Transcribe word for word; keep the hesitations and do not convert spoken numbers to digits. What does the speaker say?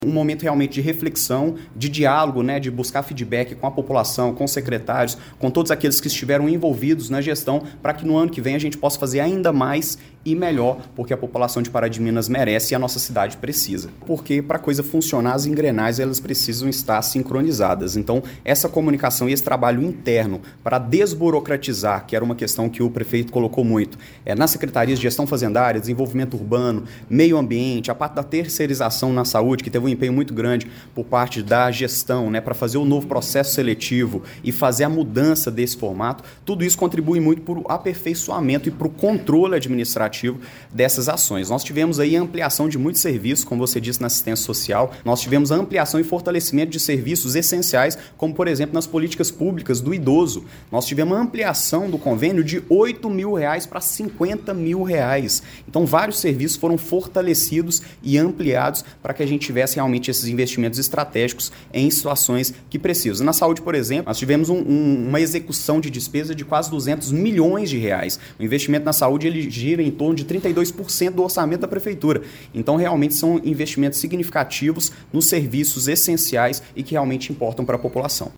Um momento realmente de reflexão, de diálogo, né, de buscar feedback com a população, com os secretários, com todos aqueles que estiveram envolvidos na gestão, para que no ano que vem a gente possa fazer ainda mais e melhor, porque a população de Pará de Minas merece e a nossa cidade precisa. Porque para a coisa funcionar, as engrenagens elas precisam estar sincronizadas. Então, essa comunicação e esse trabalho interno para desburocratizar, que era uma questão que o prefeito colocou muito, é, nas secretarias de gestão fazendária, desenvolvimento urbano, meio ambiente, a parte da terceirização na saúde, que teve um empenho muito grande por parte da gestão, né, para fazer o novo processo seletivo e fazer a mudança desse formato, tudo isso contribui muito para o aperfeiçoamento e para o controle administrativo dessas ações. Nós tivemos aí a ampliação de muitos serviços, como você disse, na assistência social, nós tivemos a ampliação e fortalecimento de serviços essenciais, como por exemplo nas políticas públicas do idoso. Nós tivemos a ampliação do convênio de oito mil reais para cinquenta mil reais. Então vários serviços foram fortalecidos e ampliados para que a gente tivesse realmente esses investimentos estratégicos em situações que precisam. Na saúde, por exemplo, nós tivemos um, um, uma execução de despesa de quase duzentos milhões de reais. O investimento na saúde ele gira em torno de trinta e dois por cento do orçamento da prefeitura. Então, realmente são investimentos significativos nos serviços essenciais e que realmente importam para a população.